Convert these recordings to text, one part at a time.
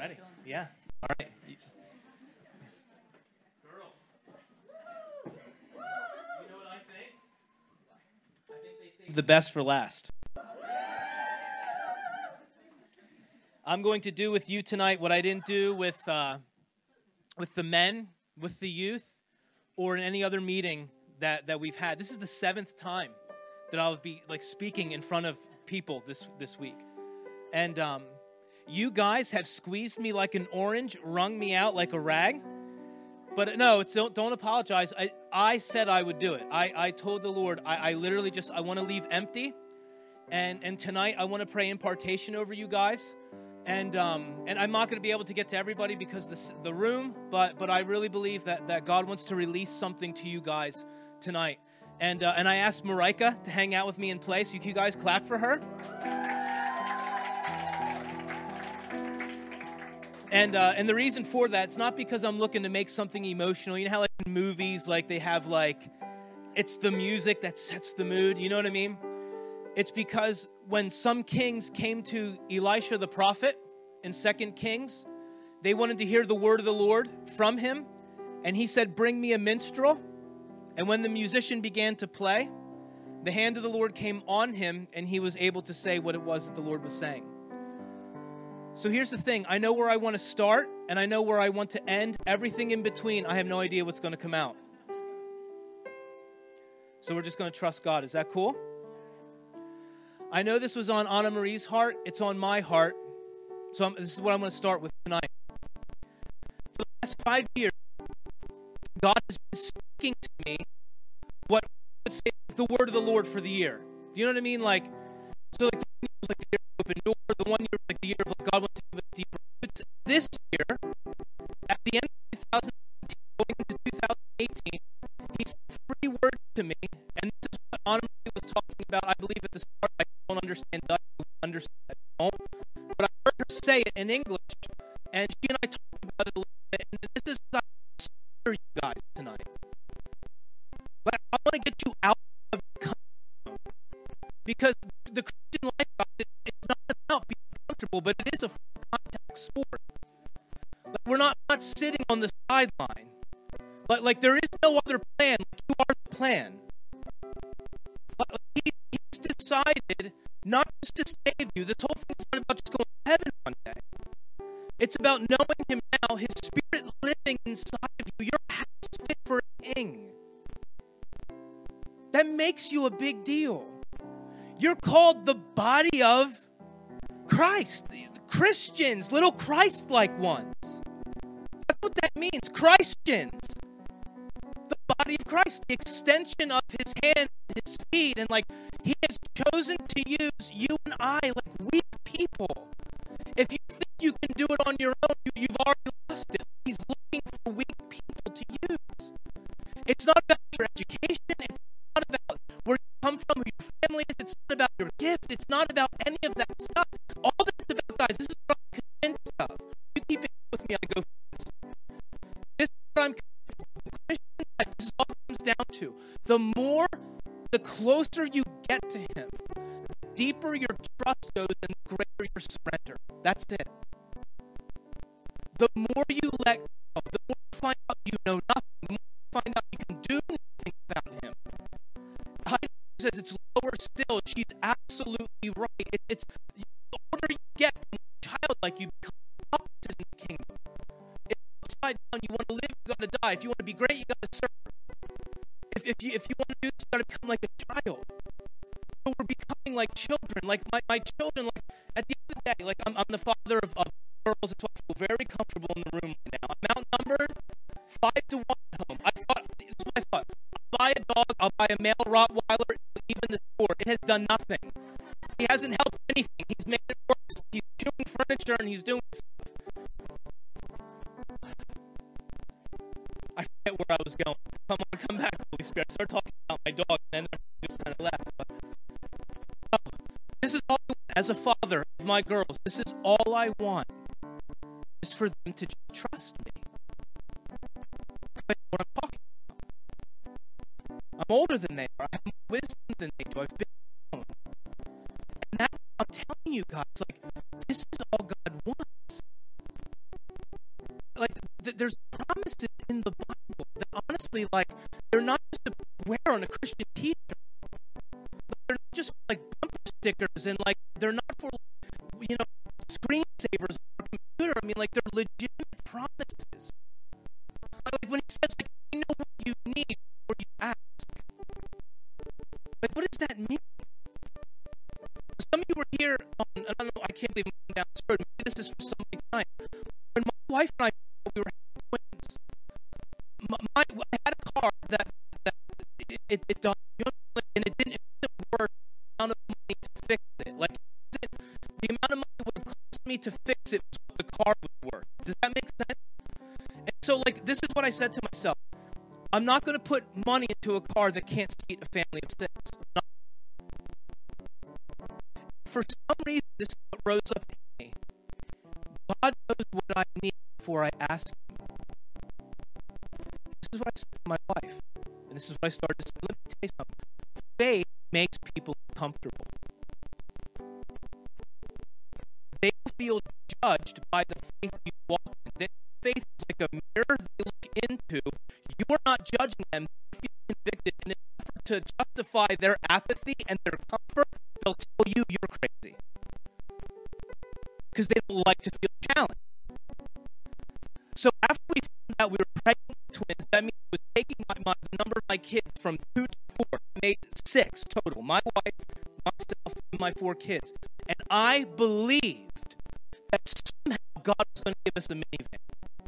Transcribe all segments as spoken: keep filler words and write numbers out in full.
Ready? Yeah. All right. Girls. You know what I think? I think they saved the best for last. I'm going to do with you tonight what I didn't do with uh, with the men, with the youth, or in any other meeting that, that we've had. This is the seventh time that I'll be like speaking in front of people this this week. And um, you guys have squeezed me like an orange, wrung me out like a rag. But no, it's, don't, don't apologize. I, I said I would do it. I, I told the Lord, I, I literally just, I want to leave empty. And, and tonight I want to pray impartation over you guys. And um, and I'm not going to be able to get to everybody because the the room, but but I really believe that, that God wants to release something to you guys tonight. And uh, and I asked Marika to hang out with me and play, so you guys clap for her. And uh, and the reason for that, it's not because I'm looking to make something emotional. You know how like in movies, like they have like, it's the music that sets the mood. You know what I mean? It's because when some kings came to Elisha the prophet in Second Kings, they wanted to hear the word of the Lord from him. And he said, bring me a minstrel. And when the musician began to play, the hand of the Lord came on him, and he was able to say what it was that the Lord was saying. So here's the thing. I know where I want to start, and I know where I want to end. Everything in between, I have no idea what's going to come out. So we're just going to trust God. Is that cool? I know this was on Anna Marie's heart. It's on my heart. So I'm, this is what I'm going to start with tonight. For the last five years, God has been speaking to me what I would say the word of the Lord for the year. Do you know what I mean? Like, so like the one year was like the year of open door. The one year was like the year of like God wants to give us deeper. This year, at the end of two thousand seventeen, going into two thousand eighteen, he said three words to me, and this is what Anna Marie was talking about. I believe at the start, I don't understand Dutch, I don't understand, I don't. But I heard her say it in English, and she and I talked about it a little bit, and this is what I for you guys tonight. But I want to get you out of your comfort zone, because the Christian life, it, it's not about being comfortable, but it is a full contact sport. Like we're not, not sitting on the sideline. Like, like there is no other plan. Like you are the plan. Like he, he's decided not just to save you. This whole thing is not about just going to heaven one day. It's about knowing him now, his spirit living inside of you. Your house fit for a king. That makes you a big deal. You're called the body of Christ. Christians, little Christ-like ones. That's what that means, Christians. The body of Christ, the extension of his hand and his feet. And like, he has chosen to use you and I, like weak people. If you think you can do it on your own, you, you've already lost it. He's looking for weak people to use. It's not about your education. It's not about where you come from, who your family is. It's not about your gift. It's not about any of that stuff. All that it's about, guys, this is what I'm convinced of. You keep it with me, I go fast. This is what I'm convinced of. In Christian life, this is all it comes down to. The more, the closer you get to him, the deeper your trust goes and the greater your surrender. That's it. The more you let go, the more you find out you know nothing, the more you find out you can do nothing without him. Heidi says it's lower still. She's absolutely right. It, it's the older you get, the more childlike you become opposite in the kingdom. It's upside down. You want to live, you got to die. If you want to be great, you got to serve. If if you if you want to do this, you got to become like a child. So we're becoming like children. Like my, my children. Like at the end of the day, like I'm I'm the father of, of girls, and so I feel very comfortable in the room right now. I'm outnumbered five to one at home. I thought this is what I thought. I'll buy a dog. I'll buy a male Rottweiler. Even the sport, it has done nothing. He hasn't helped anything. He's made it worse. He's chewing furniture and he's doing stuff. I forget where I was going. Come on, come back, Holy Spirit. I started talking about my dog, and then I just kind of left. But, oh, this is all I want. As a father of my girls, this is all I want. Is for them to just trust me. That's what I'm talking about. I'm older than they are. I have more wisdom than they do. I've been known. And that's what I'm telling you guys. Like, this is all God wants. th- there's promises in the Bible that honestly, like, they're not just to wear on a Christian t-shirt. They're not just like bumper stickers, and like they're not for, you know, screensavers or computer. I mean, like, they're legitimate promises. Like when he says, like, I know what you need before you ask. Like, what does that mean? Some of you were here on, I don't know, I can't believe I'm down this road. Maybe this is for somebody time. When my wife and I, we were having twins, my, my, I had a car that, that it, it, it died, and it didn't, it didn't work the amount of money to fix it. Like, it, the amount of money would have cost me to fix it was what the car would work. Does that make sense? And so, like, this is what I said to myself. I'm not going to put money into a car that can't seat a family of six. Not. For some reason, this is what rose up in me. God knows what I need before I ask Him. This is what I said to my wife. And this is what I started to say. Let me tell you something. Faith makes people uncomfortable. They feel judged by the faith you walk in. That faith is like a mirror they look into. You are not judging them. They feel convicted. And in an effort to justify their apathy and their comfort, they'll tell you you're crazy. Because they don't like to feel challenged. So after we found out we were pregnant with twins, that means I was taking my, my, the number of my kids from two to four. I made six total. My wife, myself, and my four kids. And I believed that somehow God was going to give us a minivan.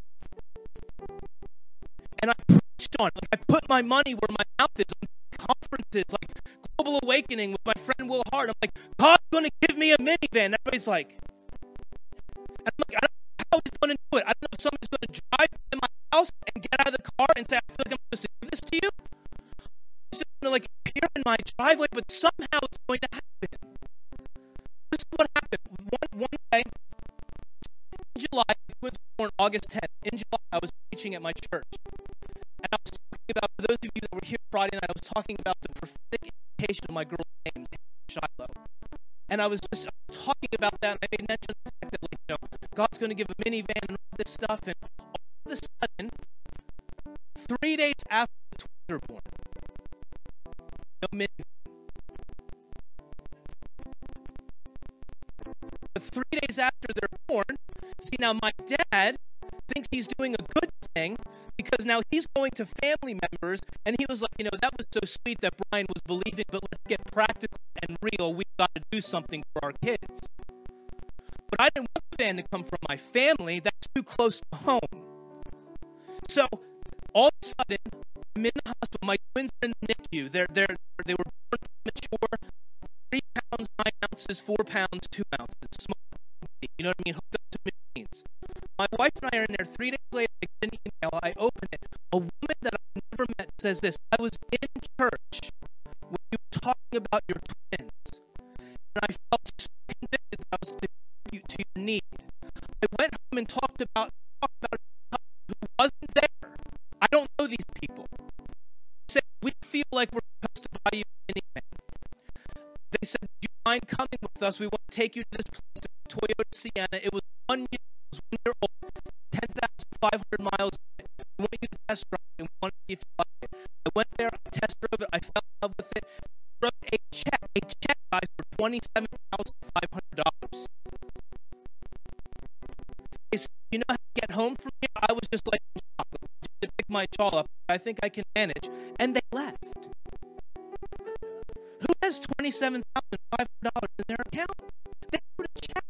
And I preached on it. Like, I put my money where my mouth is on conferences like Global Awakening with my friend Will Hart. I'm like, God's going to give me a minivan. Everybody's like, and I'm like, I don't know how He's going to do it. I don't know if somebody's going to drive in my house and get out of the car and say, I feel like I'm supposed to give this to you. It's just going to like appear in my driveway, but somehow it's going to happen. This is what happened. One, one day, in July, the twins were born August tenth. In July, I was preaching at my church. And I was talking about, for those of you that were here Friday night, I was talking about the prophetic invitation of my girl's name, Shiloh. And I was just I was talking about that, and I made mention of the fact that, like, you know, God's going to give a minivan and all this stuff. And all of a sudden, three days after the twins are born, no minivan. But three days after they're born, see, now my dad thinks he's doing a good thing because now he's going to family members, and he was like, you know, that was so sweet that Brian was believing, but let's get practical and real. We've got to do something for our kids. But I didn't want the van to come from my family. That's too close to home. So all of a sudden, I'm in the hospital. My twins are in the N I C U. They're, they're, they were born premature, three pounds, nine ounces, four pounds, two ounces. Small, you know what I mean? Hooked up to machines. My wife and I are in there. Three days later, I get an email. I open it. A woman that I've never met says this. I was in church when you were talking about your twins, and I felt so convicted that I was to contribute to your need. I went home and talked about, talked about it who wasn't there. I don't know these people. They said, we feel like we're supposed to buy you anything. They said, do you mind coming with us? We want to take you to this place, Toyota Sienna. It was one year, it was one year old, ten thousand five hundred miles. We want you to test drive it, and we want to see if you like it. I went there, I test drove it, I fell in love with it. I wrote a check, a check, guys, for twenty-seven thousand five hundred dollars. They said, you know how to get home from here? I was just like, just to pick my jaw up. I think I can manage. And they left. Who has twenty-seven thousand five hundred dollars in their account? They wrote a check.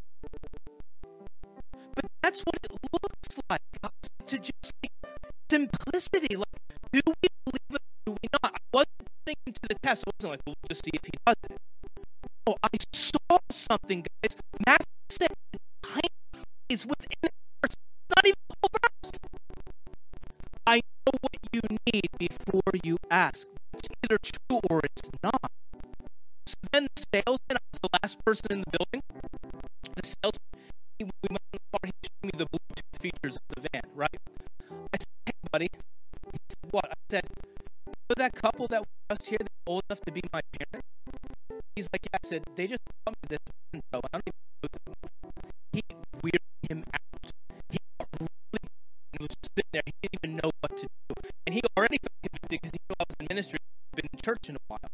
But that's what it looks like, guys, to just like, simplicity. Like, do we believe it or do we not? I wasn't putting him to the test. I wasn't like, well, we'll just see if he does it. Oh, I saw something, guys. Matthew said, tiny phrase within a verse, not even a whole verse. I know what you need before you ask. It's either true or it's not. So then the salesman, I was the last person in the building. The salesman, he, we went in the car, he showed me the Bluetooth features of the van, right? I said, hey, buddy. He said, what? I said, you know that couple that was just here, they're old enough to be my parent? He's like, yeah. I said, they just bought me this van, bro. I don't even know them. He weirded him out. He got really, it was just sitting there. He didn't even know what to do. And he already felt convicted because he knew I was in ministry. I'd been in church in a while.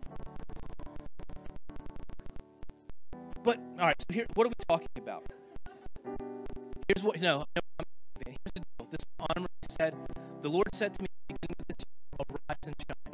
But, all right, so here, what are we talking about? Here's what, no, no here's the deal. This Anna Marie said, the Lord said to me, beginning of this year, arise and shine.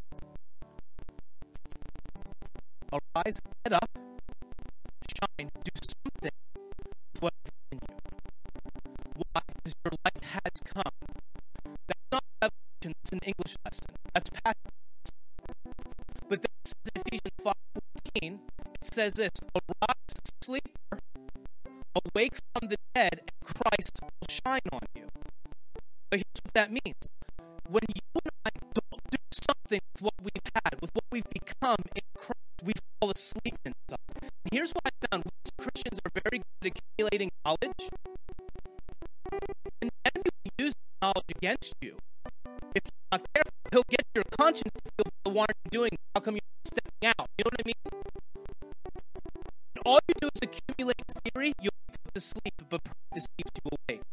Arise, get up, shine, do something with what's in you. Why? Because your life has come. That's not revelation, it's an English lesson. That's past tense. But then it says in Ephesians five fourteen, it says this, arise, sleeper, awake from the dead, and Christ will shine on you. But here's what that means. When you and I don't do something with what we've had, with what we've become in Christ, we fall asleep inside. And here's what I found. We as Christians are very good at accumulating knowledge. And the enemy will use the knowledge against you. If you're not careful, he'll get your conscience to feel, well, why aren't you doing it? How come you're not stepping out? You know what I mean? And all you do is accumulate theory, you'll wake up to sleep, but practice keeps you awake.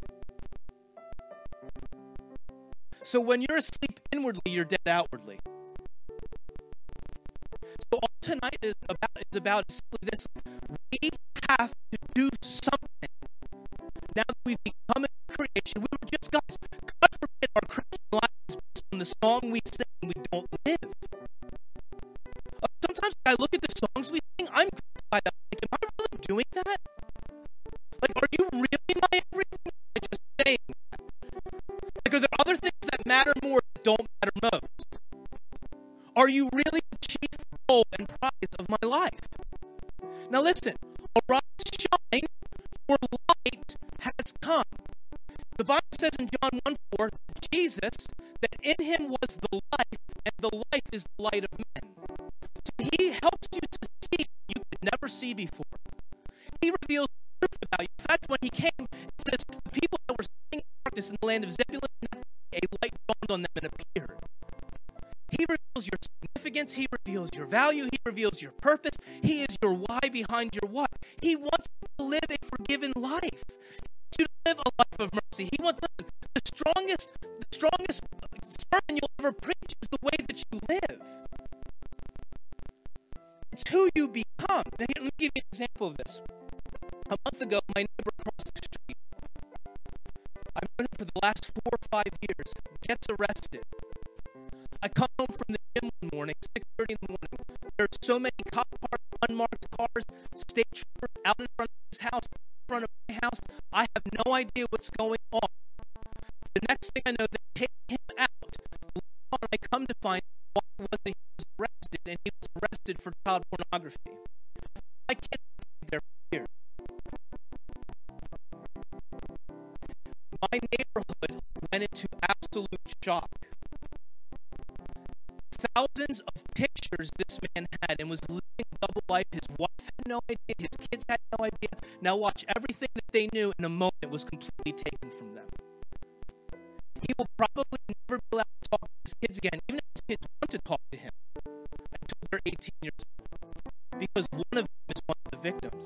So when you're asleep inwardly, you're dead outwardly. So all tonight is about is about simply this. We have to do something. Now that we've become a creation, we were just guys. God forbid our Christian life is based on the song we sing and we don't live. Uh, sometimes when I look at the songs we sing, I'm by that. Like, am I really doing that? Like, are you really my everything? Or am I just saying that? Like, are there other things that matter more that don't matter most? Are you really the chief goal and prize of my life? Now listen, arise, shine, your light has come. The Bible says in John one four, Jesus, that in him was the life, and the life is the light of men. So he helps you to see what you could never see before. He reveals the truth about you. In fact, when he came, it says the people that were sitting in darkness in the land of Zebulun and Naphtali, a light dawned on them and appeared. He reveals your significance. He reveals your value. He reveals your purpose. He is your why behind your what. He wants you to live a forgiven life. He wants you to live a life of mercy. He wants, listen, the strongest, the strongest sermon you'll ever preach is the way that you live. It's who you become. Now, here, let me give you an example of this. A month ago, my neighbor across the street, I've known him for the last four or five years, gets arrested. I come home from the gym one morning, six thirty in the morning. There's so many cop cars, unmarked cars, state troopers out in front of his house, in front of my house. I have no idea what's going on. The next thing I know, they take him out. Later on, I come to find out why was that he was arrested, and he was arrested for child pornography. My kids stayed there for years. My neighborhood went into absolute shock. Thousands of pictures this man had and was living a double life. His wife had no idea. His kids had no idea. Now watch, everything that they knew in a moment was completely taken from them. He will probably never be allowed to talk to his kids again, even if his kids want to talk to him, until they're eighteen years old. Because one of them is one of the victims.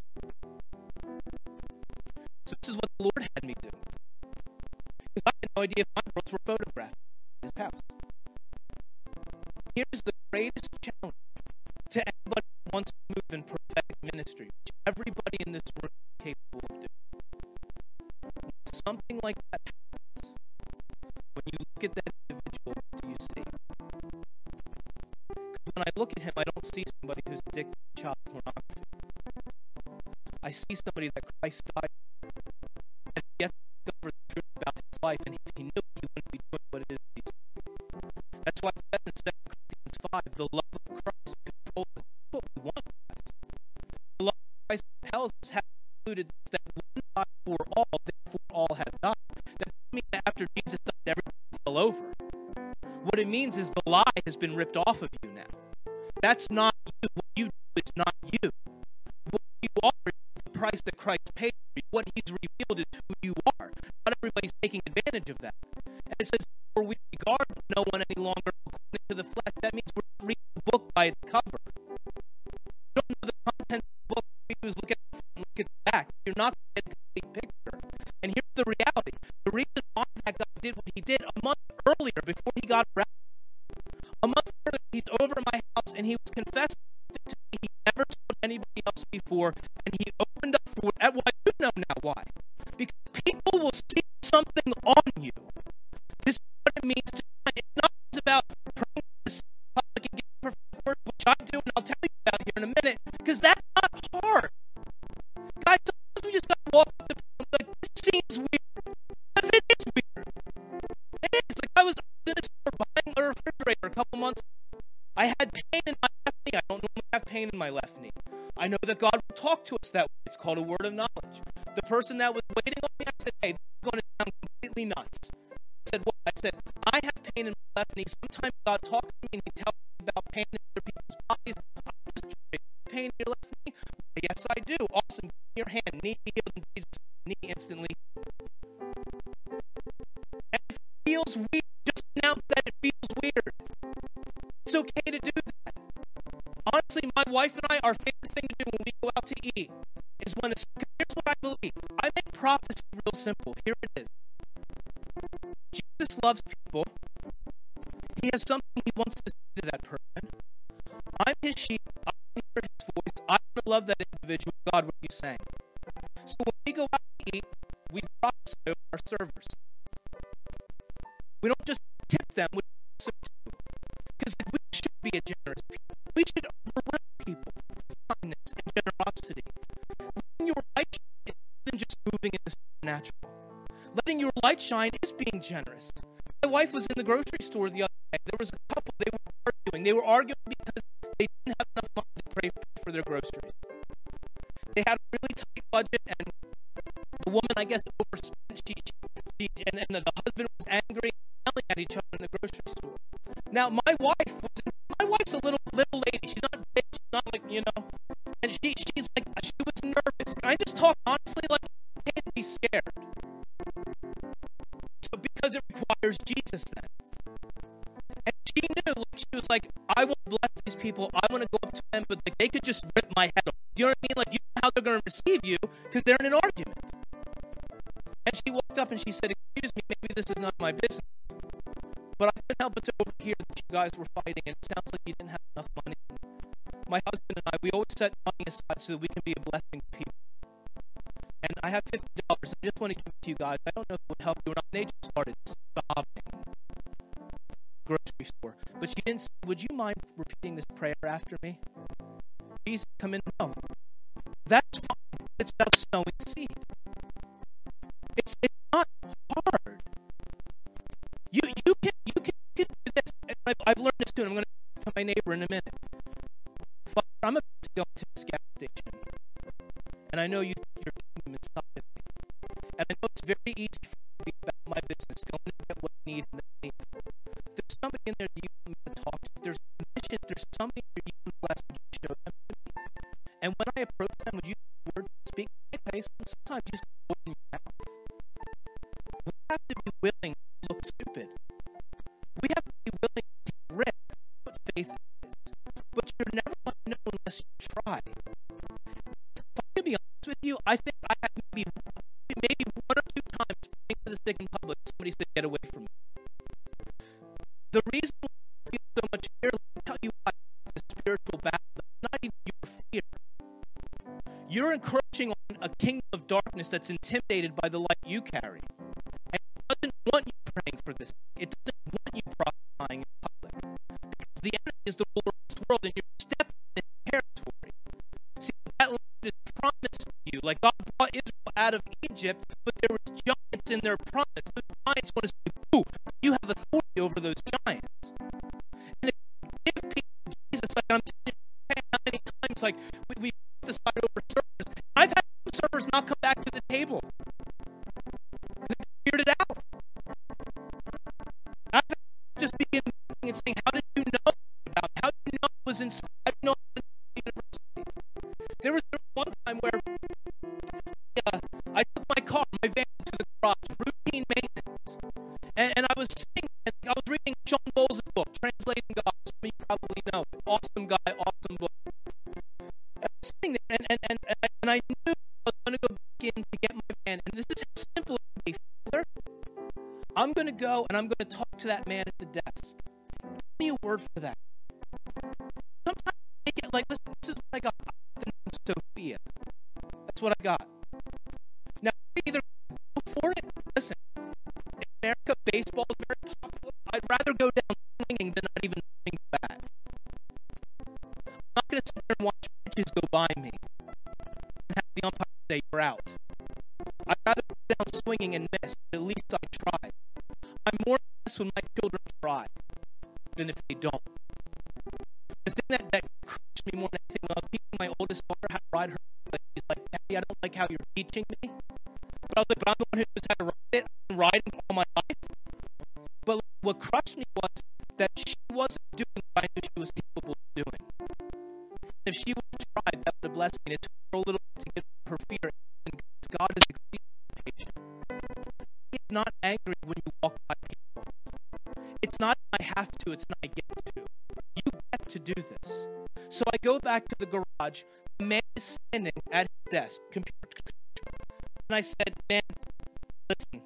So this is what the Lord had me do. Because I had no idea if my girls were photographed in his house. Here's the greatest challenge to anybody who wants to move in prophetic ministry, which everybody in this room is capable of doing. When something like that happens, when you look at that individual, what do you see? Because when I look at him, I don't see somebody who's addicted to child pornography. I see somebody that Christ died for, and yet to discover the truth about his life, and if he knew it, he wouldn't be doing what it is he's doing. That's why it says in Second Corinthians five, the love of Christ controls us. That's what we want. The love of Christ compels us, having concluded that one died for all, therefore all have died. That doesn't mean that after Jesus died, everything fell over. What it means is the lie has been ripped off of you now. That's not you. What you do is not you. What you are is the price that Christ paid for you. What he's revealed is who you are. Not everybody's taking advantage of that. And it says, for we regard no one any longer according to the flesh. That means we're not reading the book by its cover. You don't know the content of the book. You look at the front, look at the back. You're not going to get a complete picture. And here's the reality. The reason why that got did what he did a month earlier before he got arrested. A month earlier, he's over at my house and he was confessing something to me he never told anybody else before, and he opened up for it. Well, I do know now why. Because people will see something on you. This is what it means to shine. It's not just about praying to the public and getting prophetic word, which I do, and I'll tell you about here in a minute, because that's not hard. Guys, sometimes we just got to walk up to people and be like, this seems weird. Because it is weird. It is. Like, I was in a store buying a refrigerator a couple months ago. I had pain in my left knee. I don't normally have pain in my left knee. I know that God will talk to us that way. It's called a word of knowledge. The person that was waiting on me, I said, hey, this is going to sound completely nuts. I said, what? I said, I have pain in my left knee. Sometimes God talks to me and he tells me about pain in other people's bodies. I'm just curious. Pain in your left knee? Yes, I do. Awesome. Give me your hand. Knee healed in Jesus' knee instantly. And if it feels weird, just announce that it feels weird. It's okay to do that. Honestly, my wife and I, our favorite thing to do when we go out to eat is when it's, here's what I believe. I make prophecy real simple. Here it is. Jesus loves people. He has something he wants to say to that person. I'm his sheep. I hear his voice. I want to love that individual. God, what are you saying? So when we go out to eat, we prophesy over our servers. We don't just tip them, we also too. Because we should be a generous people. We should overwhelm people with kindness and generosity. Letting your light shine is more than just moving in the supernatural. Letting your light shine is being generous. My wife was in the grocery store the other day. There was a couple, they were arguing. They were arguing because they didn't have enough money to pay for their groceries. They had a really tight budget, and the woman, I guess, overspent. She, she, and, and the husband was angry, yelling at each other in the grocery store. Now, my wife was in, my wife's a little little lady. She's not big. She's not like, you know. And she she's like, she was nervous. Can I just talk honestly? Like, you can't be scared. So because it requires Jesus then. And she knew, like, she was like, I will bless these people. I want to go up to them, but like, they could just rip my head off. Do you know what I mean? Like, you know how they're going to receive you because they're in an argument. And she walked up and she said, excuse me, maybe this is not my business, but I couldn't help but to overhear that you guys were fighting, and it sounds like you didn't have enough money. My husband and I, we always set money aside so that we can be a blessing to people. And I have fifty dollars. I just want to give it to you guys. I don't know if it would help you or not. They just started sobbing. Grocery store. But she didn't say, would you mind repeating this prayer after me? Jesus, come in. No. That's fine. It's about sowing seed. It's it's not hard. You you can you can, you can do this. And I've, I've learned this too. And I'm going to talk to my neighbor in a minute. Father, I'm about to go to this gas station, and I know you your kingdom inside of me, and I know it's very easy for me to be about my business, going to get what I need and then leave. If there's somebody in there that you want me to talk to, if there's a mission, if there's something that you want to bless, would you show them to me? And when I approach them, would you use the words to speak? Okay, sometimes you just open your mouth. We have to be willing to look stupid. We have to be willing to take risks. That's what faith is. But you're never going to know unless you try. So if I can be honest with you, I think I had maybe, maybe one or two times praying for the sick in public, somebody said, get away from me. The reason why I feel so much fear, let me tell you why, it's a spiritual battle. It's not even your fear. You're encroaching on a kingdom of darkness that's intimidated by the light you carry. And it doesn't want you praying for this. It doesn't want you prophesying in public. Because the enemy is the ruler of this world, and you're stepping in his territory. See, that land is promised to you. Like God brought Israel out of Egypt, but there were giants in their promise. Those giants want to say, ooh, you have authority over those giants. And if you give people Jesus, like I'm telling you, how many times, like, we, we prophesied over servers. I've had some servers not come back to the table. They figured it out. I've had just begin and saying, how did you know about it? How did you know it was in school? How did you know it was in university? There was one time where uh, I took my car, my van to the garage, routine maintenance. And, and I was sitting, and I was reading Sean Bowles' book, Translating God. Some of you probably know. Awesome guy, awesome book. And I was sitting there, and, and, and, and, I, and I knew I was going to go back in to get my van. And this is how simple it can be. Father, I'm going to go and I'm going to talk to that man at the desk. Give me a word for that. Sometimes I make it like, listen, this is what I got. I got the name Sophia. That's what I got. Now, either go for it. Listen, in America, baseball is very popular. I'd rather go down swinging than not even swing the bat. I'm not going to sit there and watch pitches go by me and have the umpire say, you're out. I'd rather go down swinging and miss, but at least I tried. I'm more impressed when my children try than if they don't. The thing that, that crushed me more than anything, when I was teaching my oldest daughter how to ride her bike, she's like, Daddy, I don't like how you're teaching me. But I was like, but I'm the one who knows how to ride it. I've been riding all my life. But what crushed me was that she wasn't doing what I knew she was capable of doing. And if she would have tried, that would have blessed me. And it took her a little bit to get her fear. And God is exceedingly patient. He is not angry when you walk by people. It's not I have to, it's not I get to. You get to do this. So I go back to the garage. The man is standing at his desk, computer. And I said, man, listen.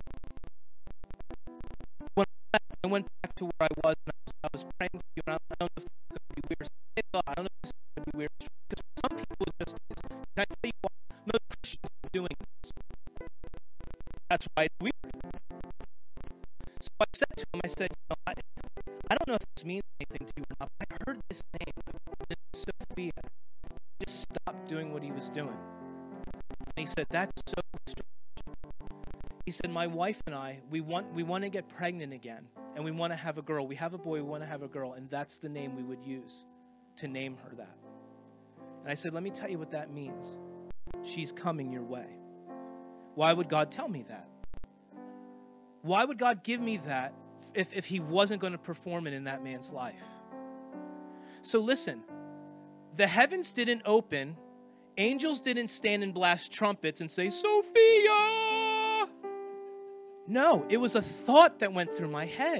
When I went back to where I was, and I was, I was praying for you, and I don't know if this is going to be weird. I don't know if this is going to be weird. Because for some people, it just is. Can I tell you why? Most Christians are doing this. That's why it's weird. So I said to him, I said, you know, I, I don't know if this means anything to you or not, but I heard this name, and it's Sophia. Just stopped doing what he was doing. And he said, that's so strange. He said, my wife and I, we want we want to get pregnant again, and we want to have a girl. We have a boy, we want to have a girl, and that's the name we would use to name her that. And I said, let me tell you what that means. She's coming your way. Why would God tell me that? Why would God give me that if, if he wasn't going to perform it in that man's life? So listen, the heavens didn't open, angels didn't stand and blast trumpets and say, Sophia! No, it was a thought that went through my head.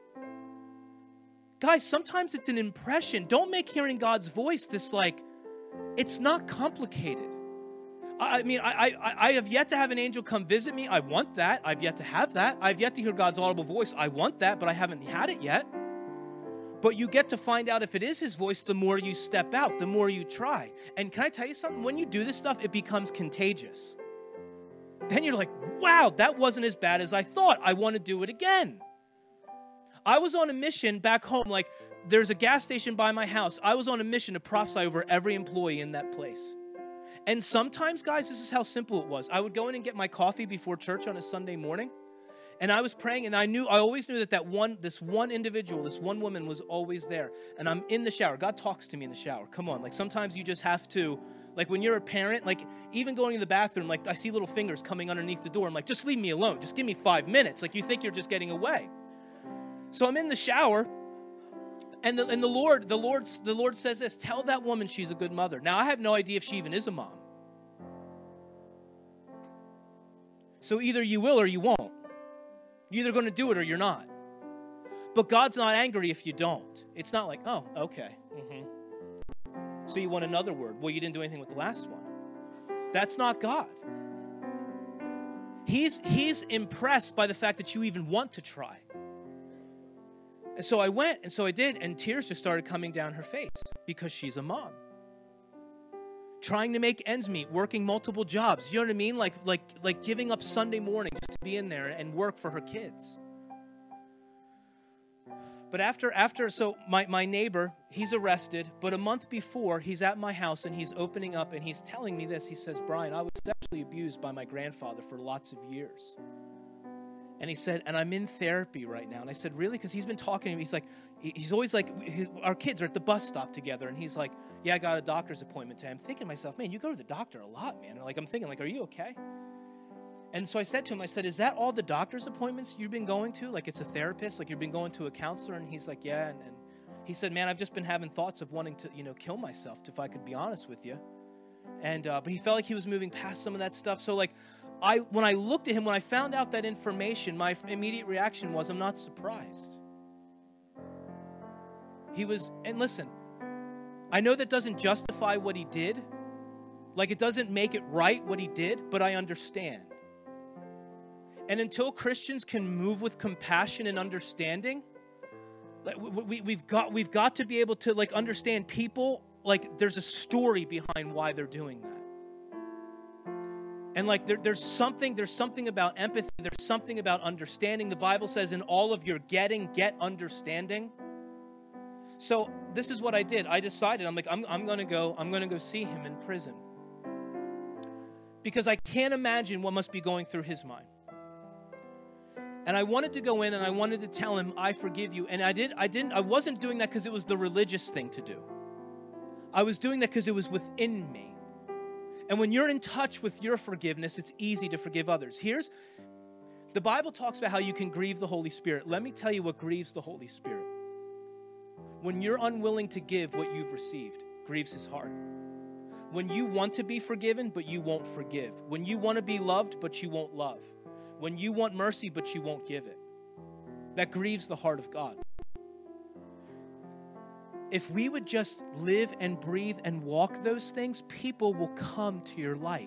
Guys, sometimes it's an impression. Don't make hearing God's voice this like, it's not complicated. I mean, I, I I have yet to have an angel come visit me. I want that. I've yet to have that. I've yet to hear God's audible voice. I want that, but I haven't had it yet. But you get to find out if it is his voice the more you step out, the more you try. And can I tell you something? When you do this stuff, it becomes contagious. Then you're like, wow, that wasn't as bad as I thought. I want to do it again. I was on a mission back home. Like, there's a gas station by my house. I was on a mission to prophesy over every employee in that place. And sometimes, guys, this is how simple it was. I would go in and get my coffee before church on a Sunday morning. And I was praying, and I knew, I always knew that that one, this one individual, this one woman was always there. And I'm in the shower. God talks to me in the shower. Come on. Like, sometimes you just have to, like, when you're a parent, like, even going to the bathroom, like, I see little fingers coming underneath the door. I'm like, just leave me alone. Just give me five minutes. Like, you think you're just getting away. So I'm in the shower. And the, and the Lord, the Lord, the Lord says this, tell that woman she's a good mother. Now, I have no idea if she even is a mom. So either you will or you won't. You're either going to do it or you're not. But God's not angry if you don't. It's not like, oh, okay. Mm-hmm. So you want another word. Well, you didn't do anything with the last one. That's not God. He's, he's impressed by the fact that you even want to try. And so I went, and so I did, and tears just started coming down her face because she's a mom. Trying to make ends meet, working multiple jobs. You know what I mean? Like, like, like giving up Sunday morning just to be in there and work for her kids. But after, after, so my, my neighbor, he's arrested, but a month before, he's at my house, and he's opening up, and he's telling me this. He says, Brian, I was sexually abused by my grandfather for lots of years. And he said, and I'm in therapy right now. And I said, really? Because he's been talking to me. He's like, he's always like, his, our kids are at the bus stop together. And he's like, yeah, I got a doctor's appointment today. I'm thinking to myself, man, you go to the doctor a lot, man. And like, I'm thinking, like, are you okay? And so I said to him, I said, is that all the doctor's appointments you've been going to? Like, it's a therapist? Like, you've been going to a counselor? And he's like, yeah. And, and he said, man, I've just been having thoughts of wanting to, you know, kill myself, if I could be honest with you. And, uh, but he felt like he was moving past some of that stuff. So, like, I, when I looked at him, when I found out that information, my immediate reaction was, I'm not surprised. He was, and listen, I know that doesn't justify what he did. Like, it doesn't make it right what he did, but I understand. And until Christians can move with compassion and understanding, like we, we, we've got we've got to be able to like understand people. Like there's a story behind why they're doing that. And like there, there's something there's something about empathy. There's something about understanding. The Bible says, in all of your getting, get understanding. So this is what I did. I decided, I'm like, I'm, I'm going to go, I'm going to go see him in prison. Because I can't imagine what must be going through his mind. And I wanted to go in and I wanted to tell him, I forgive you. And I did, I didn't, I wasn't doing that because it was the religious thing to do. I was doing that because it was within me. And when you're in touch with your forgiveness, it's easy to forgive others. Here's, the Bible talks about how you can grieve the Holy Spirit. Let me tell you what grieves the Holy Spirit. When you're unwilling to give what you've received, grieves his heart. When you want to be forgiven, but you won't forgive. When you want to be loved, but you won't love. When you want mercy, but you won't give it. That grieves the heart of God. If we would just live and breathe and walk those things, people will come to your light.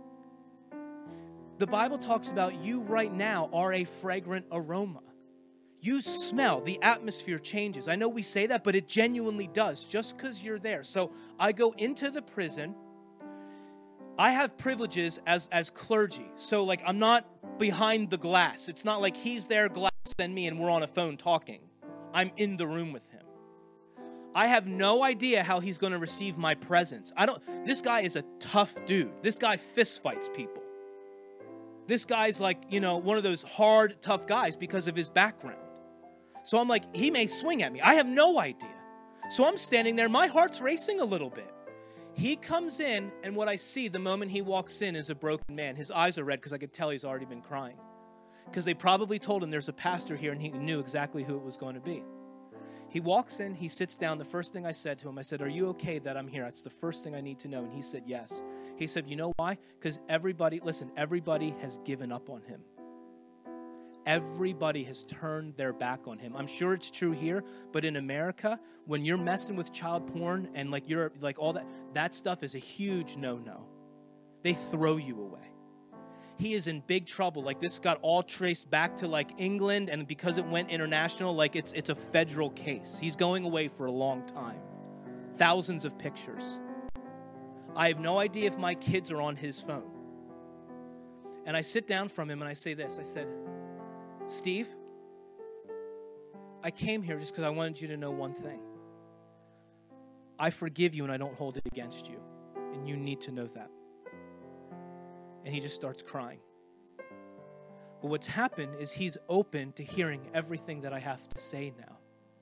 The Bible talks about you right now are a fragrant aroma. You smell, the atmosphere changes. I know we say that, but it genuinely does, just because you're there. So I go into the prison. I have privileges as, as clergy. So like I'm not behind the glass. It's not like he's there, glass, then me, and we're on a phone talking. I'm in the room with him. I have no idea how he's going to receive my presence. I don't. This guy is a tough dude. This guy fist fights people. This guy's like, you know, one of those hard, tough guys because of his background. So I'm like, he may swing at me. I have no idea. So I'm standing there. My heart's racing a little bit. He comes in, and what I see the moment he walks in is a broken man. His eyes are red because I could tell he's already been crying. Because they probably told him there's a pastor here, and he knew exactly who it was going to be. He walks in. He sits down. The first thing I said to him, I said, are you okay that I'm here? That's the first thing I need to know. And he said, yes. He said, you know why? Because everybody, listen, everybody has given up on him. Everybody has turned their back on him. I'm sure it's true here, but in America, when you're messing with child porn and like you're like all that, that stuff is a huge no-no. They throw you away. He is in big trouble. Like this got all traced back to like England, and because it went international, like it's it's a federal case. He's going away for a long time. Thousands of pictures. I have no idea if my kids are on his phone. And I sit down from him and I say this. I said, Steve, I came here just because I wanted you to know one thing. I forgive you and I don't hold it against you. And you need to know that. And he just starts crying. But what's happened is he's open to hearing everything that I have to say now.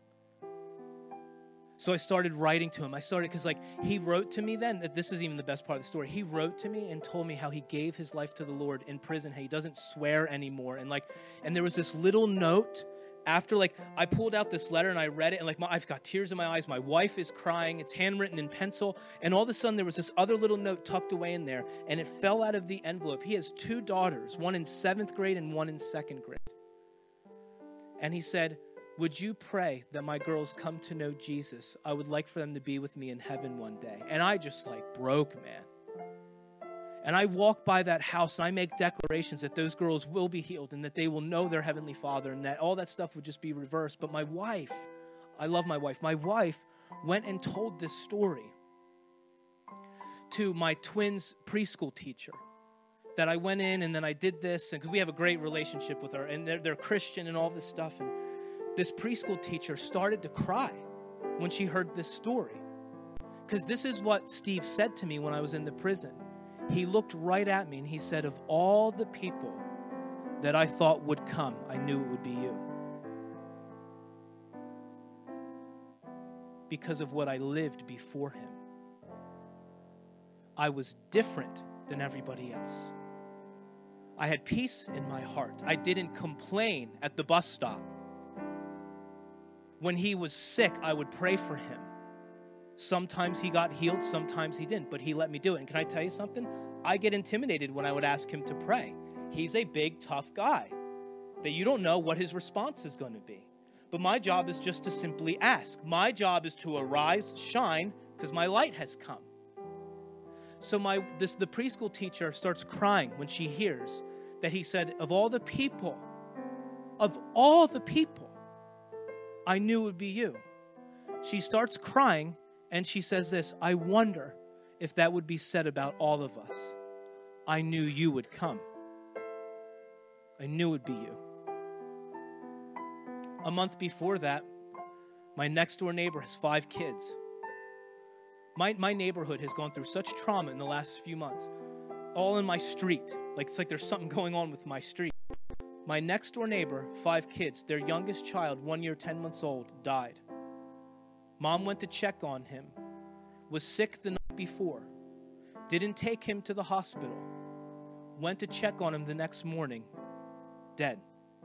So I started writing to him. I started because like he wrote to me then, that this is even the best part of the story. He wrote to me and told me how he gave his life to the Lord in prison. How he doesn't swear anymore. And like, and there was this little note after like I pulled out this letter and I read it, and like my, I've got tears in my eyes. My wife is crying. It's handwritten in pencil. And all of a sudden there was this other little note tucked away in there, and it fell out of the envelope. He has two daughters, one in seventh grade and one in second grade. And he said, would you pray that my girls come to know Jesus? I would like for them to be with me in heaven one day. And I just like broke, man. And I walk by that house and I make declarations that those girls will be healed and that they will know their heavenly Father and that all that stuff would just be reversed. But my wife, I love my wife. My wife went and told this story to my twins' preschool teacher. That I went in and then I did this, and because we have a great relationship with her, and they're, they're Christian and all this stuff. And this preschool teacher started to cry when she heard this story. Because this is what Steve said to me when I was in the prison. He looked right at me and he said, of all the people that I thought would come, I knew it would be you. Because of what I lived before him. I was different than everybody else. I had peace in my heart. I didn't complain at the bus stop. When he was sick, I would pray for him. Sometimes he got healed, sometimes he didn't, but he let me do it. And can I tell you something? I get intimidated when I would ask him to pray. He's a big, tough guy that you don't know what his response is going to be. But my job is just to simply ask. My job is to arise, shine, because my light has come. So my this the preschool teacher starts crying when she hears that he said, of all the people, of all the people, I knew it would be you. She starts crying and she says this, I wonder if that would be said about all of us. I knew you would come. I knew it would be you. A month before that, my next door neighbor has five kids. My, my neighborhood has gone through such trauma in the last few months. All in my street. Like it's like there's something going on with my street. My next door neighbor, five kids, their youngest child, one year, ten months old, died. Mom went to check on him, was sick the night before, didn't take him to the hospital, went to check on him the next morning, dead.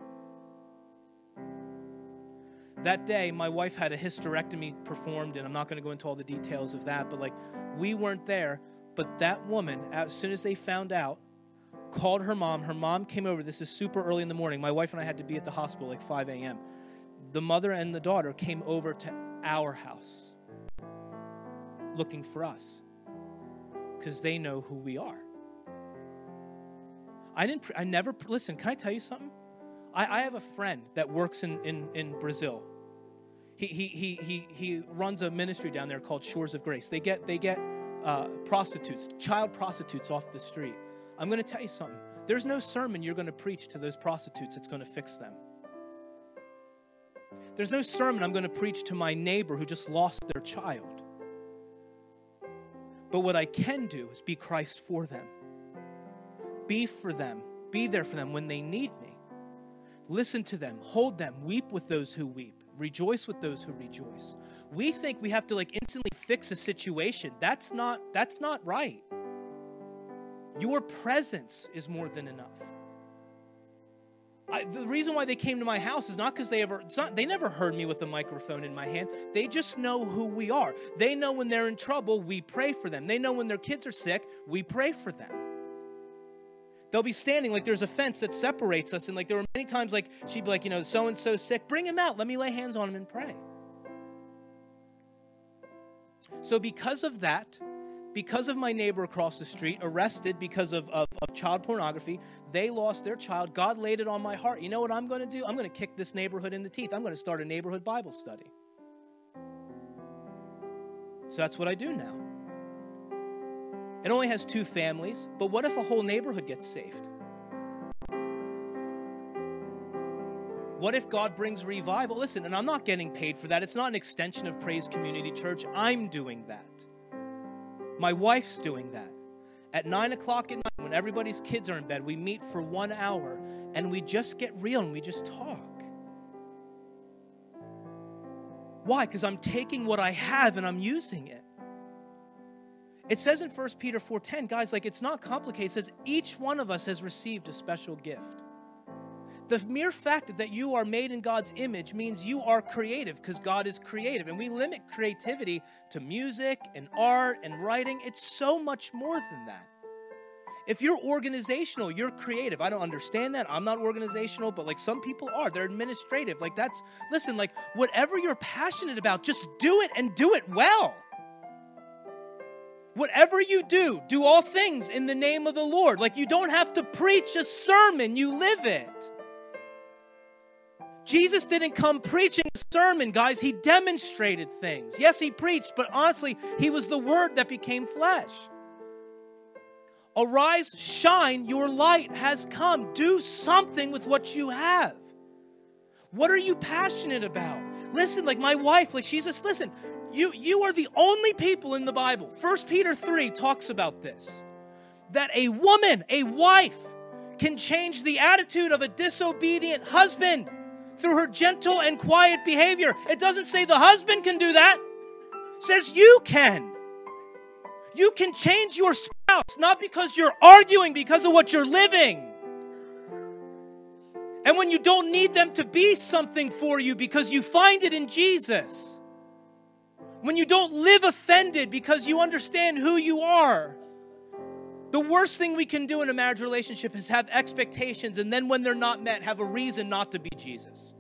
That day, my wife had a hysterectomy performed, and I'm not going to go into all the details of that, but like, we weren't there, but that woman, as soon as they found out, called her mom. Her mom came over. This is super early in the morning. My wife and I had to be at the hospital like five a.m. The mother and the daughter came over to our house looking for us because they know who we are. I didn't, I never, listen, can I tell you something? I, I have a friend that works in, in, in Brazil. He, he, he, he, he runs a ministry down there called Shores of Grace. They get, they get uh, prostitutes, child prostitutes off the street. I'm going to tell you something. There's no sermon you're going to preach to those prostitutes that's going to fix them. There's no sermon I'm going to preach to my neighbor who just lost their child. But what I can do is be Christ for them. Be for them. Be there for them when they need me. Listen to them. Hold them. Weep with those who weep. Rejoice with those who rejoice. We think we have to like instantly fix a situation. That's not, that's not right. Your presence is more than enough. I, the reason why they came to my house is not because they ever, it's not, they never heard me with a microphone in my hand. They just know who we are. They know when they're in trouble, we pray for them. They know when their kids are sick, we pray for them. They'll be standing like there's a fence that separates us. And like there were many times like she'd be like, you know, so-and-so sick, bring him out. Let me lay hands on him and pray. So because of that, because of my neighbor across the street, arrested because of, of, of child pornography, they lost their child. God laid it on my heart. You know what I'm going to do? I'm going to kick this neighborhood in the teeth. I'm going to start a neighborhood Bible study. So that's what I do now. It only has two families, but what if a whole neighborhood gets saved? What if God brings revival? Listen, and I'm not getting paid for that. It's not an extension of Praise Community Church. I'm doing that. My wife's doing that. At nine o'clock at night, when everybody's kids are in bed, we meet for one hour, and we just get real, and we just talk. Why? Because I'm taking what I have, and I'm using it. It says in First Peter four ten, guys, like it's not complicated. It says each one of us has received a special gift. The mere fact that you are made in God's image means you are creative because God is creative. And we limit creativity to music and art and writing. It's so much more than that. If you're organizational, you're creative. I don't understand that. I'm not organizational, but like some people are. They're administrative. Like that's, listen, like whatever you're passionate about, just do it and do it well. Whatever you do, do all things in the name of the Lord. Like you don't have to preach a sermon, you live it. Jesus didn't come preaching a sermon, guys. He demonstrated things. Yes, he preached, but honestly, he was the word that became flesh. Arise, shine, your light has come. Do something with what you have. What are you passionate about? Listen, like my wife, like she's just, listen, you, you are the only people in the Bible. First Peter three talks about this. That a woman, a wife, can change the attitude of a disobedient husband through her gentle and quiet behavior. It doesn't say the husband can do that. It says you can. You can change your spouse, not because you're arguing, because of what you're living. And when you don't need them to be something for you because you find it in Jesus. When you don't live offended because you understand who you are. The worst thing we can do in a marriage relationship is have expectations and then when they're not met, have a reason not to be Jesus.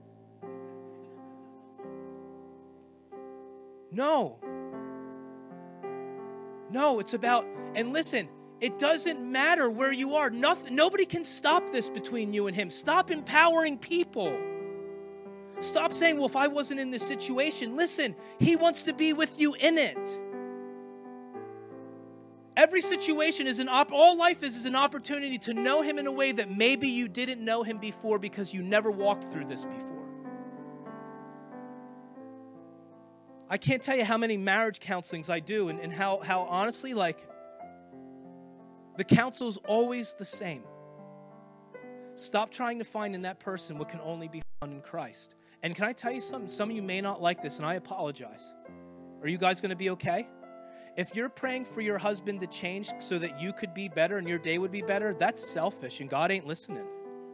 No. No, it's about, and listen, It doesn't matter where you are. Nothing, nobody can stop this between you and him. Stop empowering people. Stop saying, well, if I wasn't in this situation. Listen, he wants to be with you in it. Every situation is an op- all life is is an opportunity to know him in a way that maybe you didn't know him before because you never walked through this before. I can't tell you how many marriage counselings I do and, and how, how honestly, like, the counsel's always the same. Stop trying to find in that person what can only be found in Christ. And can I tell you something? Some of you may not like this, and I apologize. Are you guys going to be okay? If you're praying for your husband to change so that you could be better and your day would be better, that's selfish, and God ain't listening.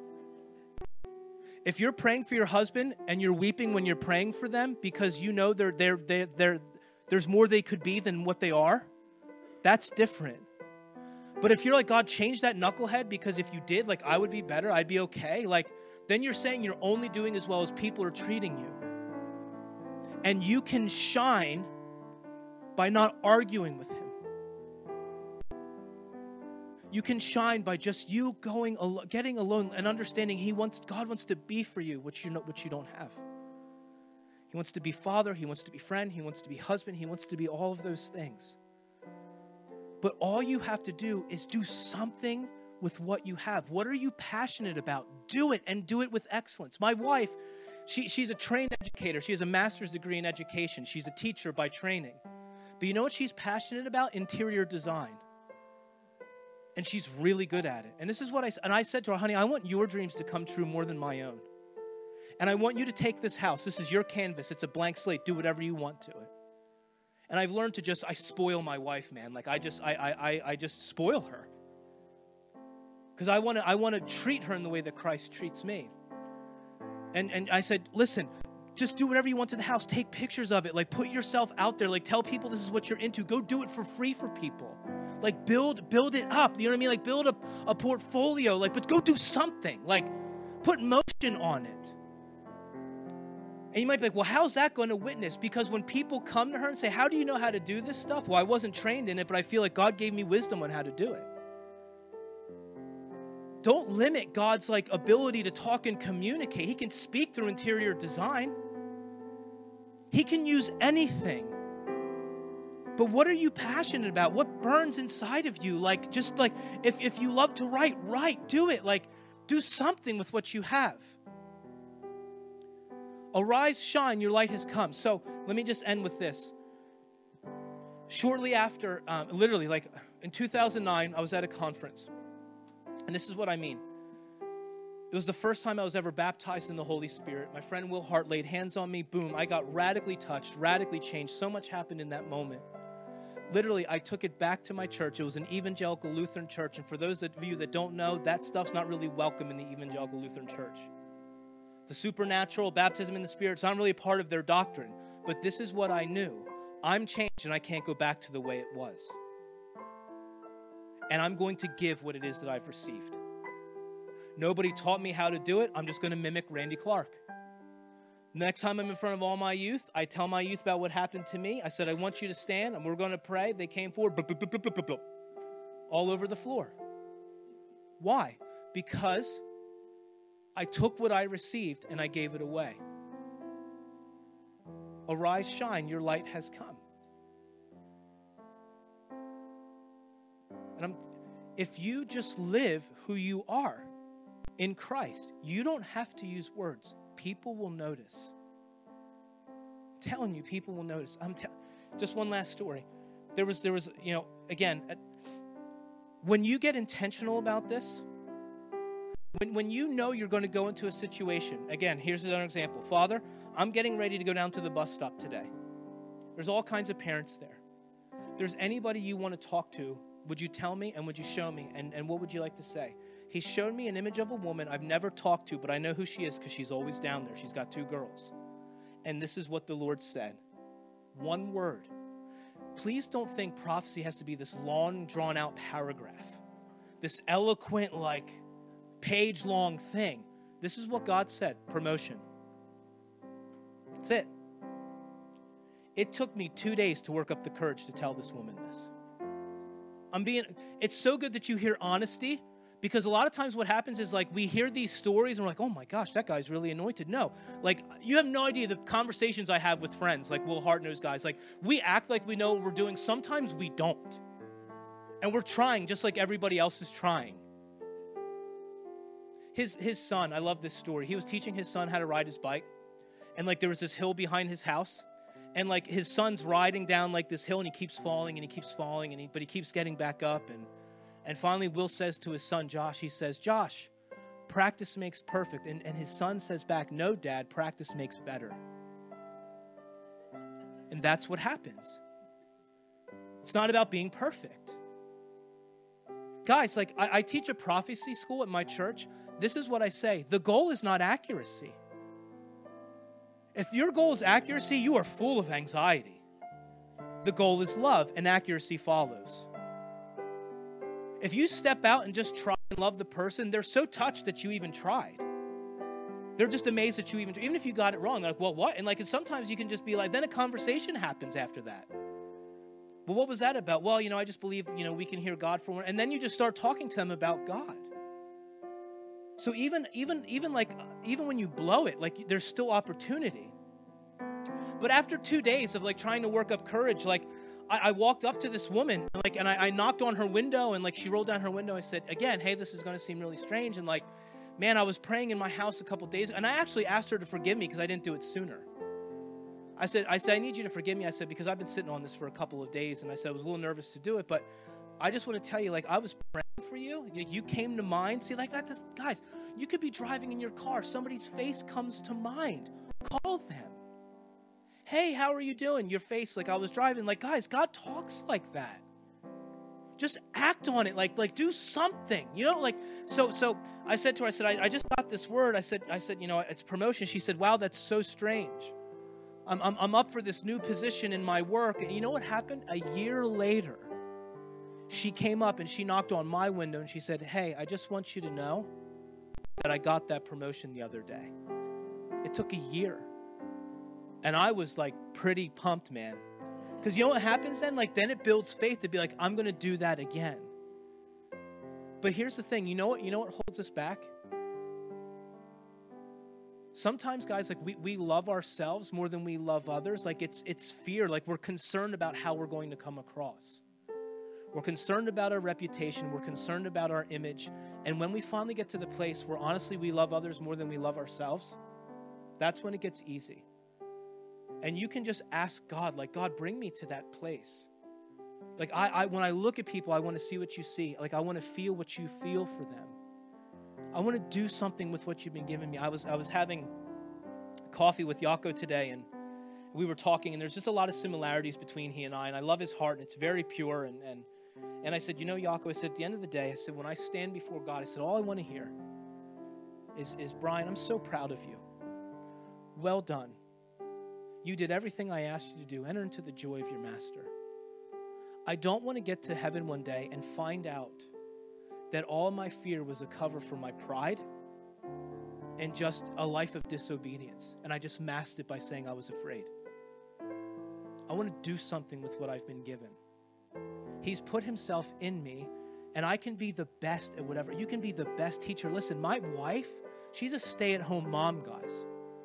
If you're praying for your husband and you're weeping when you're praying for them because you know they're, they're, they're, they're, there's more they could be than what they are, that's different. But if you're like, God, change that knucklehead because if you did, like, I would be better, I'd be okay, like, then you're saying you're only doing as well as people are treating you. And you can shine by not arguing with him. You can shine by just you going, al- getting alone and understanding he wants, God wants to be for you, which you know, which you don't have. He wants to be father, he wants to be friend, he wants to be husband, he wants to be all of those things. But all you have to do is do something with what you have. What are you passionate about? Do it, and do it with excellence. My wife, she, she's a trained educator. She has a master's degree in education. She's a teacher by training. But you know what she's passionate about? Interior design. And she's really good at it. And this is what I and I said to her, honey, I want your dreams to come true more than my own. And I want you to take this house. This is your canvas. It's a blank slate. Do whatever you want to it. And I've learned to just, I spoil my wife, man. Like I just, I, I, I just spoil her. Because I want to, I want to treat her in the way that Christ treats me. And and I said, listen, just do whatever you want to the house. Take pictures of it. Like put yourself out there. Like tell people this is what you're into. Go do it for free for people. Like build, build it up. You know what I mean? Like build a, a portfolio. Like, but go do something. Like put motion on it. And you might be like, well, how's that going to witness? Because when people come to her and say, how do you know how to do this stuff? Well, I wasn't trained in it, but I feel like God gave me wisdom on how to do it. Don't limit God's like ability to talk and communicate. He can speak through interior design. He can use anything. But what are you passionate about? What burns inside of you? Like, just like, if, if you love to write, write, do it. Like, do something with what you have. Arise, shine, your light has come. So let me just end with this. Shortly after, um, literally like in two thousand nine, I was at a conference. And this is what I mean. It was the first time I was ever baptized in the Holy Spirit. My friend Will Hart laid hands on me. Boom, I got radically touched, radically changed. So much happened in that moment. Literally, I took it back to my church. It was an evangelical Lutheran church. And for those of you that don't know, that stuff's not really welcome in the evangelical Lutheran church. The supernatural, baptism in the Spirit, it's not really a part of their doctrine. But this is what I knew. I'm changed and I can't go back to the way it was. And I'm going to give what it is that I've received. Nobody taught me how to do it. I'm just going to mimic Randy Clark. Next time I'm in front of all my youth, I tell my youth about what happened to me. I said, I want you to stand and we're going to pray. They came forward, blah, blah, blah, blah, blah, blah, all over the floor. Why? Because I took what I received and I gave it away. Arise, shine, your light has come. And I'm, if you just live who you are in Christ, you don't have to use words. People will notice. I'm telling you, people will notice. I'm te- just one last story. There was, there was, you know, again, when you get intentional about this, When, when you know you're going to go into a situation, again, here's another example. Father, I'm getting ready to go down to the bus stop today. There's all kinds of parents there. If there's anybody you want to talk to, would you tell me and would you show me? And, and what would you like to say? He showed me an image of a woman I've never talked to, but I know who she is because she's always down there. She's got two girls. And this is what the Lord said. One word. Please don't think prophecy has to be this long, drawn-out paragraph. This eloquent, like, page-long thing. This is what God said, promotion. That's it. It took me two days to work up the courage to tell this woman this. I'm being, it's so good that you hear honesty, because a lot of times what happens is like we hear these stories and we're like, oh my gosh, that guy's really anointed. No, like you have no idea the conversations I have with friends, like Will Hart-nosed guys. Like we act like we know what we're doing. Sometimes we don't. And we're trying just like everybody else is trying. His, his son, I love this story. He was teaching his son how to ride his bike. And like there was this hill behind his house. And like his son's riding down like this hill and he keeps falling and he keeps falling, and he, but he keeps getting back up. And And finally, Will says to his son, Josh, he says, Josh, practice makes perfect. And, and his son says back, no, Dad, practice makes better. And that's what happens. It's not about being perfect. Guys, like I, I teach a prophecy school at my church. This is what I say. The goal is not accuracy. If your goal is accuracy, you are full of anxiety. The goal is love, and accuracy follows. If you step out and just try and love the person, they're so touched that you even tried. They're just amazed that you even, even if you got it wrong, they're like, well, what? And like, and sometimes you can just be like, then a conversation happens after that. Well, what was that about? Well, you know, I just believe, you know, we can hear God for one. And then you just start talking to them about God. So even, even, even like, even when you blow it, like there's still opportunity. But after two days of like trying to work up courage, like, I walked up to this woman, like, and I, I knocked on her window, and like she rolled down her window. I said, again, hey, this is going to seem really strange. And like, man, I was praying in my house a couple days, and I actually asked her to forgive me because I didn't do it sooner. I said, I said, I need you to forgive me. I said, because I've been sitting on this for a couple of days, and I said, I was a little nervous to do it, but I just want to tell you, like, I was praying for you. You came to mind. See, like that, this, guys, you could be driving in your car. Somebody's face comes to mind. Call them. Hey, how are you doing? Your face, like I was driving. Like, guys, God talks like that. Just act on it. Like, like do something. You know, like, so so I said to her, I said, I, I just got this word. I said, I said, you know, it's promotion. She said, wow, that's so strange. I'm, I'm, I'm up for this new position in my work. And you know what happened? A year later, she came up and she knocked on my window and she said, hey, I just want you to know that I got that promotion the other day. It took a year. And I was like pretty pumped, man. Because you know what happens then? Like then it builds faith to be like, I'm going to do that again. But here's the thing. You know what? You know what holds us back? Sometimes, guys, like we, we love ourselves more than we love others. Like it's it's fear. Like we're concerned about how we're going to come across. We're concerned about our reputation. We're concerned about our image. And when we finally get to the place where honestly we love others more than we love ourselves, that's when it gets easy. And you can just ask God, like, God, bring me to that place. Like, I, I when I look at people, I want to see what you see. Like, I want to feel what you feel for them. I want to do something with what you've been giving me. I was I was having coffee with Yako today, and we were talking, and there's just a lot of similarities between he and I, and I love his heart, and it's very pure. And and and I said, you know, Yako, I said, at the end of the day, I said, when I stand before God, I said, all I want to hear is, is Brian, I'm so proud of you. Well done. You did everything I asked you to do. Enter into the joy of your master. I don't want to get to heaven one day and find out that all my fear was a cover for my pride and just a life of disobedience. And I just masked it by saying I was afraid. I want to do something with what I've been given. He's put himself in me, and I can be the best at whatever. You can be the best teacher. Listen, my wife, she's a stay-at-home mom, guys.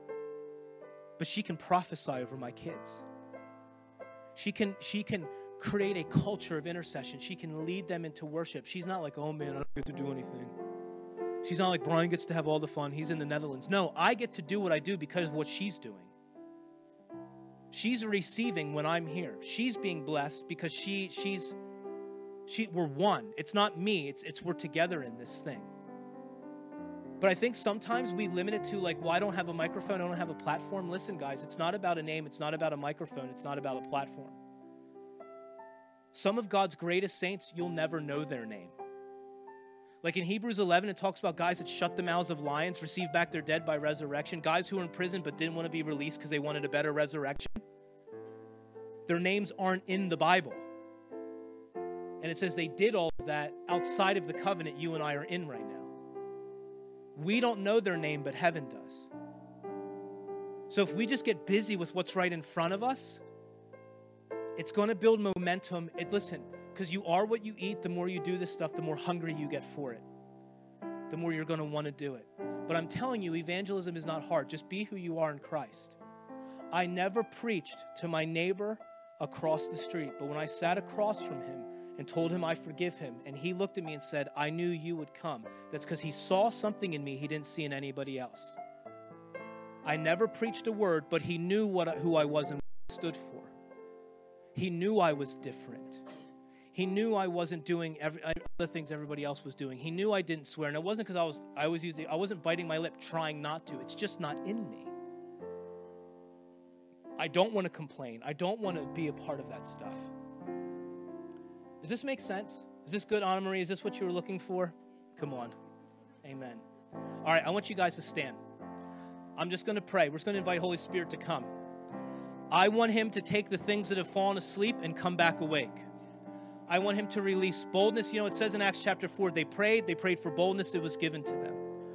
But she can prophesy over my kids. She can, she can create a culture of intercession. She can lead them into worship. She's not like, oh man, I don't get to do anything. She's not like, Brian gets to have all the fun. He's in the Netherlands. No, I get to do what I do because of what she's doing. She's receiving when I'm here. She's being blessed because she, she's, she, we're one. It's not me. It's, it's we're together in this thing. But I think sometimes we limit it to like, well, I don't have a microphone, I don't have a platform. Listen, guys, it's not about a name, it's not about a microphone, it's not about a platform. Some of God's greatest saints, you'll never know their name. Like in Hebrews eleven, it talks about guys that shut the mouths of lions, receive back their dead by resurrection, guys who were in prison but didn't want to be released because they wanted a better resurrection. Their names aren't in the Bible. And it says they did all of that outside of the covenant you and I are in right now. We don't know their name, but heaven does. So if we just get busy with what's right in front of us, it's going to build momentum. It, listen, Because you are what you eat. The more you do this stuff, the more hungry you get for it. The more you're going to want to do it. But I'm telling you, evangelism is not hard. Just be who you are in Christ. I never preached to my neighbor across the street, but when I sat across from him and told him I forgive him, and he looked at me and said, I knew you would come. That's because he saw something in me he didn't see in anybody else. I never preached a word, but he knew what who I was and what I stood for. He knew I was different. He knew I wasn't doing every, other things everybody else was doing. He knew I didn't swear, and it wasn't because I was I was using I wasn't biting my lip trying not to. It's just not in me. I don't want to complain. I don't want to be a part of that stuff. Does this make sense? Is this good, Anna Marie? Is this what you were looking for? Come on. Amen. All right, I want you guys to stand. I'm just going to pray. We're just going to invite Holy Spirit to come. I want him to take the things that have fallen asleep and come back awake. I want him to release boldness. You know, it says in Acts chapter four, they prayed. They prayed for boldness. It was given to them.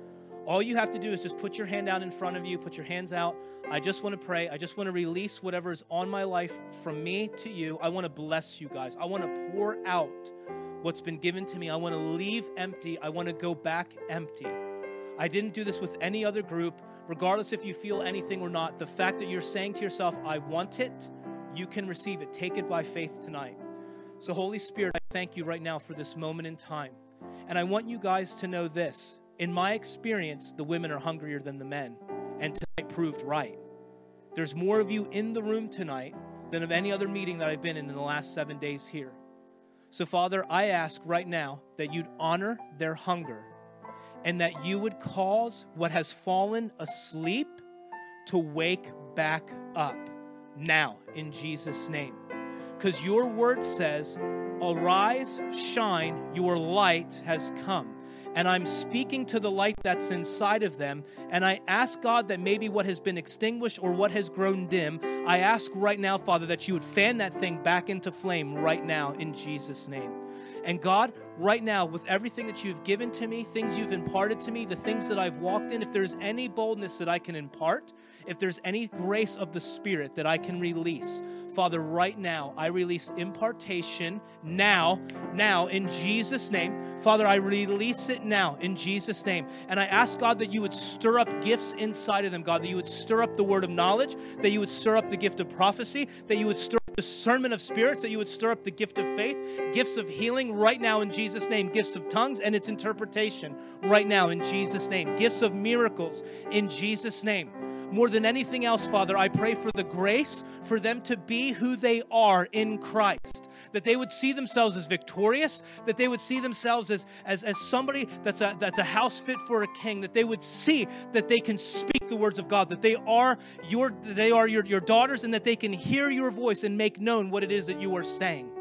All you have to do is just put your hand out in front of you. Put your hands out. I just want to pray. I just want to release whatever is on my life from me to you. I want to bless you guys. I want to pour out what's been given to me. I want to leave empty. I want to go back empty. I didn't do this with any other group. Regardless if you feel anything or not, the fact that you're saying to yourself, I want it, you can receive it. Take it by faith tonight. So Holy Spirit, I thank you right now for this moment in time. And I want you guys to know this. In my experience, the women are hungrier than the men. And tonight proved right. There's more of you in the room tonight than of any other meeting that I've been in in the last seven days here. So Father, I ask right now that you'd honor their hunger and that you would cause what has fallen asleep to wake back up now in Jesus' name. Because your word says, arise, shine, your light has come. And I'm speaking to the light that's inside of them. And I ask God that maybe what has been extinguished or what has grown dim, I ask right now, Father, that you would fan that thing back into flame right now in Jesus' name. And God, right now, with everything that you've given to me, things you've imparted to me, the things that I've walked in, if there's any boldness that I can impart, if there's any grace of the Spirit that I can release, Father, right now, I release impartation now, now, in Jesus' name. Father, I release it now, in Jesus' name. And I ask, God, that you would stir up gifts inside of them, God, that you would stir up the word of knowledge, that you would stir up the gift of prophecy, that you would stir up discernment of spirits, that you would stir up the gift of faith, gifts of healing right now in Jesus' name, gifts of tongues and its interpretation right now in Jesus' name, gifts of miracles in Jesus' name. More than anything else, Father, I pray for the grace for them to be who they are in Christ, that they would see themselves as victorious, that they would see themselves as, as, as somebody that's a, that's a house fit for a king, that they would see that they can speak the words of God, that they are your they are your, your daughters, and that they can hear your voice and make known what it is that you are saying.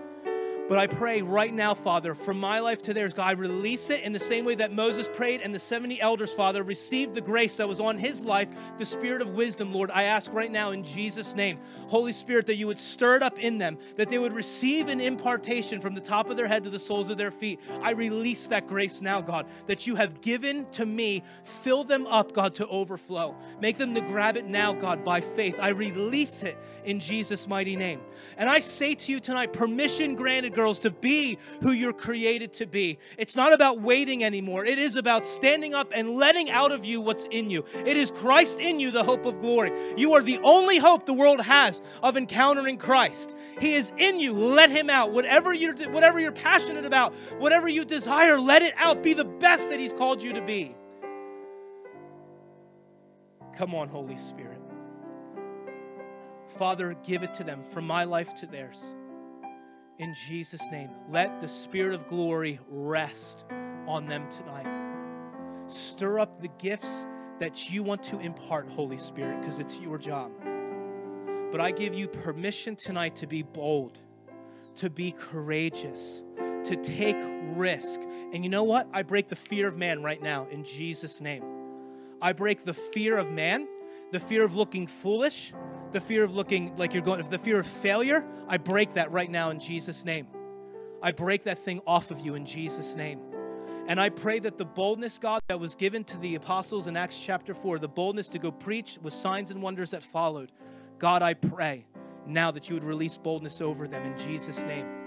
But I pray right now, Father, from my life to theirs, God, I release it in the same way that Moses prayed and the seventy elders, Father, received the grace that was on his life, the spirit of wisdom, Lord. I ask right now in Jesus' name, Holy Spirit, that you would stir it up in them, that they would receive an impartation from the top of their head to the soles of their feet. I release that grace now, God, that you have given to me. Fill them up, God, to overflow. Make them to grab it now, God, by faith. I release it in Jesus' mighty name. And I say to you tonight, permission granted, girls, to be who you're created to be. It's not about waiting anymore. It is about standing up and letting out of you what's in you. It is Christ in you, the hope of glory. You are the only hope the world has of encountering Christ. He is in you. Let him out. Whatever you're, whatever you're passionate about, whatever you desire, let it out. Be the best that he's called you to be. Come on, Holy Spirit. Father, give it to them from my life to theirs. In Jesus' name, let the Spirit of glory rest on them tonight. Stir up the gifts that you want to impart, Holy Spirit, because it's your job. But I give you permission tonight to be bold, to be courageous, to take risk. And you know what? I break the fear of man right now in Jesus' name. I break the fear of man, the fear of looking foolish, the fear of looking like you're going, the fear of failure. I break that right now in Jesus' name. I break that thing off of you in Jesus' name. And I pray that the boldness, God, that was given to the apostles in Acts chapter four, the boldness to go preach with signs and wonders that followed. God, I pray now that you would release boldness over them in Jesus' name.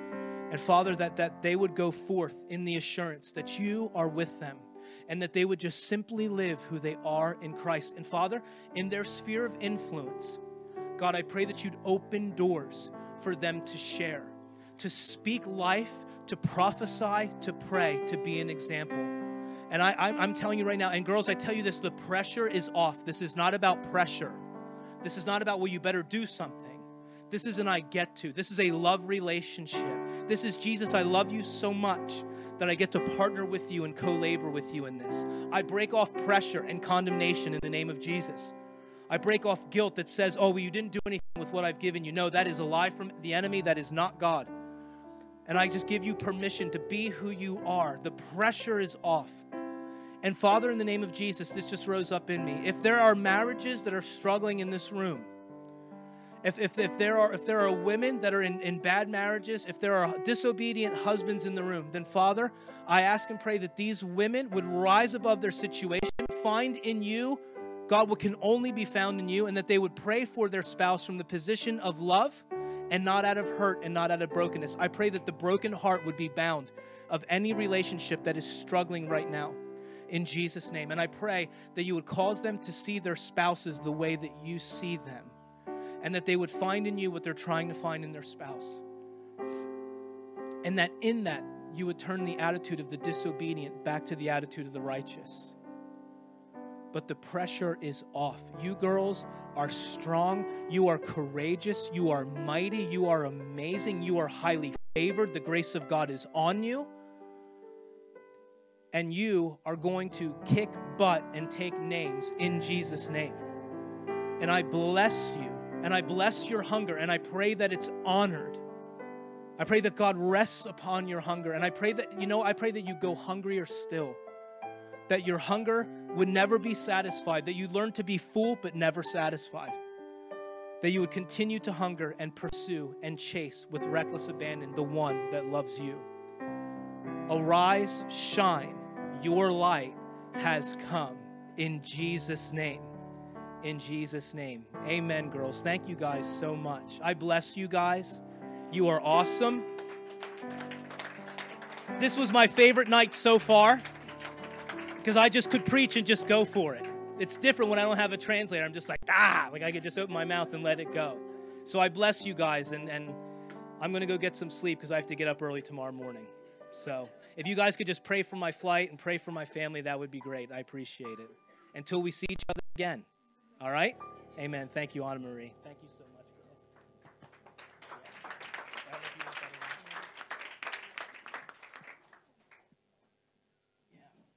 And Father, that, that they would go forth in the assurance that you are with them, and that they would just simply live who they are in Christ. And Father, in their sphere of influence, God, I pray that you'd open doors for them to share, to speak life, to prophesy, to pray, to be an example. And I, I'm, I'm telling you right now, and girls, I tell you this, the pressure is off. This is not about pressure. This is not about, well, you better do something. This is an I get to. This is a love relationship. This is, Jesus, I love you so much that I get to partner with you and co-labor with you in this. I break off pressure and condemnation in the name of Jesus. I break off guilt that says, oh, well, you didn't do anything with what I've given you. No, that is a lie from the enemy. That is not God. And I just give you permission to be who you are. The pressure is off. And Father, in the name of Jesus, this just rose up in me. If there are marriages that are struggling in this room, If, if, if, there are, if there are women that are in, in bad marriages, if there are disobedient husbands in the room, then Father, I ask and pray that these women would rise above their situation, find in you, God, what can only be found in you, and that they would pray for their spouse from the position of love and not out of hurt and not out of brokenness. I pray that the broken heart would be bound of any relationship that is struggling right now, in Jesus' name. And I pray that you would cause them to see their spouses the way that you see them, and that they would find in you what they're trying to find in their spouse. And that in that, you would turn the attitude of the disobedient back to the attitude of the righteous. But the pressure is off. You girls are strong. You are courageous. You are mighty. You are amazing. You are highly favored. The grace of God is on you. And you are going to kick butt and take names in Jesus' name. And I bless you. And I bless your hunger, and I pray that it's honored. I pray that God rests upon your hunger. And I pray that, you know, I pray that you go hungrier still. That your hunger would never be satisfied. That you learn to be full but never satisfied. That you would continue to hunger and pursue and chase with reckless abandon the one that loves you. Arise, shine. Your light has come in Jesus' name. In Jesus' name. Amen, girls. Thank you guys so much. I bless you guys. You are awesome. This was my favorite night so far because I just could preach and just go for it. It's different when I don't have a translator. I'm just like, ah, like I could just open my mouth and let it go. So I bless you guys, and, and I'm going to go get some sleep because I have to get up early tomorrow morning. So if you guys could just pray for my flight and pray for my family, that would be great. I appreciate it. Until we see each other again. All right? Amen. Thank you, Anna Marie. Thank you so much.